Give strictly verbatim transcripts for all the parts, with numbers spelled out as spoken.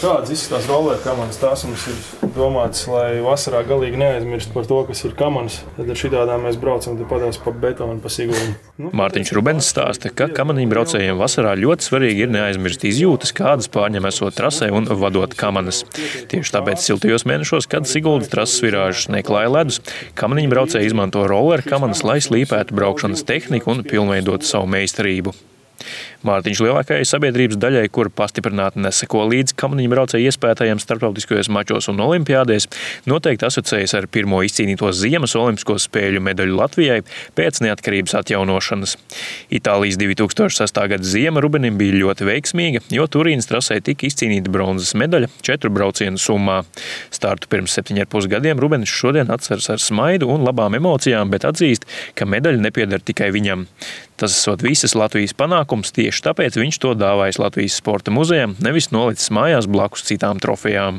Šāds izskatās roller kamanas. Tās mums ir domāts, lai vasarā galīgi neaizmirst par to, kas ir kamanas. Tad ar šitādām mēs braucam padās pa betonu, pa Siguldu. Nu, Mārtiņš Rubens stāsta, ka kamaniņu braucējiem vasarā ļoti svarīgi ir neaizmirst izjūtas, kādas pārņem esot trasē un vadot kamanas. Tieši tāpēc siltajos mēnešos, kad Siguldas trases virāžas neklāja ledus, kamaniņu braucēji izmanto roller kamanas, lai slīpētu braukšanas tehniku un pilnveidotu savu meistarību. Mārtiņš lielākajai sabiedrības daļai, kur pastiprināti neseko līdz kamaniņu braucēju iespētajiem starptautiskajos mačos un olimpiādēs, noteikti asociējas ar pirmo izcīnīto ziemas olimpisko spēļu medaļu Latvijai pēc neatkarības atjaunošanas. Itālijas divi tūkstoši sestā gada ziema Rubenim bija ļoti veiksmīga, jo Turīnas trasē tika izcīnīta bronzas medaļa četru braucienu summā. Startu pirms septiņi ar pus gadiem Rubenis šodien atceras ar smaidu un labām emocijām, bet atzīst, ka medaļa nepieder tikai viņam. Tas esot visas Latvijas panākums, tieši tāpēc viņš to dāvājis Latvijas sporta muzejam, nevis nolicis mājās blakus citām trofejām.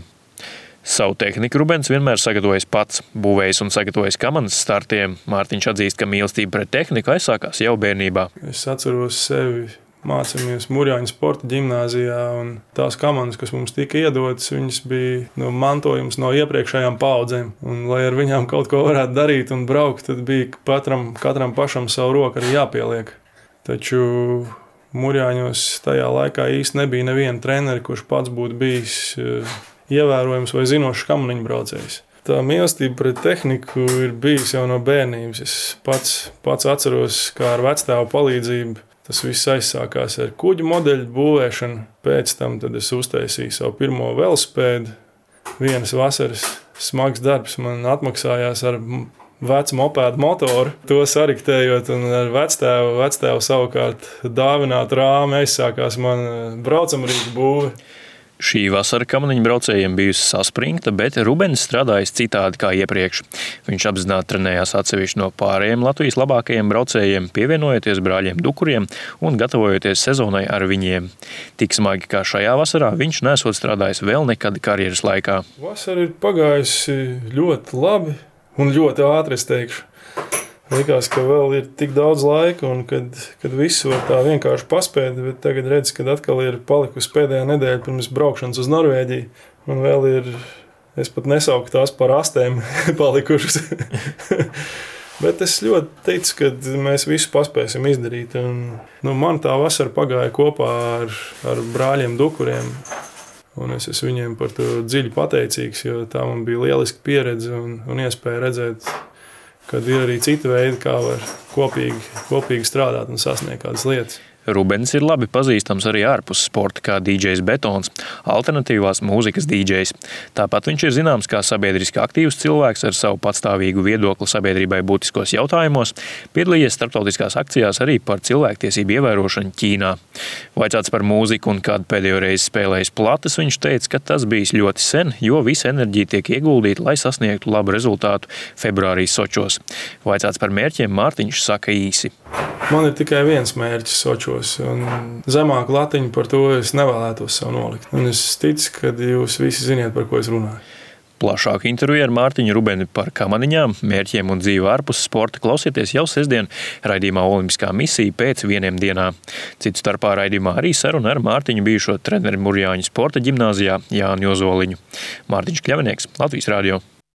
Savu tehniku Rubens vienmēr sagatavojas pats, būvējis un sagatavojis kamanas startiem. Mārtiņš atzīst, ka mīlestība pret tehniku aizsākās jau bērnībā. Es atceros sevi, mācāmies Murjāņu sporta ģimnāzijā, un tās kamanas, kas mums tika iedotas, viņas bija no mantojums no iepriekšējām paudzēm. Un, lai ar viņām kaut ko varētu darīt un braukt, tad bija katram, katram pašam savu roku arī jāpieliek. Taču Murjāņos tajā laikā īsti nebija neviena treneri, kurš pats būtu bijis ievērojams vai zinošs kamaniņu braucējs. Tā mīlestība pret tehniku ir bijis jau no bērnības. Es pats, pats atceros, kā ar vectēvu palīdzību tas viss aizsākās ar kuģu modeļu būvēšanu. Pēc tam tad es uztaisīju savu pirmo velospēdu. Vienas vasaras smags darbs man atmaksājās ar vecu mopēdu motoru, to sariktējot, un ar vectēvu, vectēvu savukārt dāvināt rāmi aizsākās man braucamrīku būve. Šī vasara kamaniņu braucējiem bijusi saspringta, bet Rubens strādājis citādi kā iepriekš. Viņš apzināti trenējās atsevišķi no pārējiem Latvijas labākajiem braucējiem, pievienojoties brāļiem Dukuriem un gatavojoties sezonai ar viņiem. Tik smagi kā šajā vasarā viņš nesot strādājis vēl nekad karjeras laikā. Vasara ir pagājusi ļoti labi un ļoti ātri, es teikšu. Likās, ka vēl ir tik daudz laika, un kad, kad visu var tā vienkārši paspēt, bet tagad redz, kad atkal ir palikusi pēdējā nedēļa pirms braukšanas uz Norvēģiju, un vēl ir, es pat nesauku tās par astēm palikušas. Bet es ļoti ticu, ka mēs visu paspēsim izdarīt, un nu, man tā vasara pagāja kopā ar, ar brāļiem Dukuriem, un es esmu viņiem par to dziļi pateicīgs, jo tā man bija lieliska pieredze un, un iespēja redzēt, kad ir arī citi veidi, kā var kopīgi, kopīgi strādāt un sasniegt kādas lietas. Rubens ir labi pazīstams arī ārpus sporta kā dīdžejs Betons, alternatīvās mūzikas dīdžejs. Tāpat viņš ir zināms kā sabiedriski aktīvs cilvēks ar savu patstāvīgu viedokli sabiedrībai būtiskos jautājumos, piedalījies starptautiskās akcijās arī par cilvēktiesību ievērošanu Ķīnā. Vaicāts par mūziku un kādu pēdējo reizi spēlējis plates, viņš teica, ka tas bijis ļoti sen, jo visa enerģija tiek ieguldīta, lai sasniegtu labu rezultātu februārī Sočos. Vaicāts par mērķiem, Mārtiņš saka īsi. Man ir tikai viens mērķis Sočos, un zemāku latiņu par to es nevēlētos sev nolikt. Un es ticu, ka jūs visi ziniet, par ko es runāju. Plašāku interviju ar Mārtiņu Rubeni par kamaniņām, mērķiem un dzīvi ārpus sporta klausieties jau sestdien raidījumā Olimpiskā misija pēc vieniem dienā. Citu starpā raidījumā arī saruna ar Mārtiņu bijušo treneri Murjāņu sporta ģimnāzijā Jāni Ozoliņu. Mārtiņš Kļavinieks, Latvijas radio.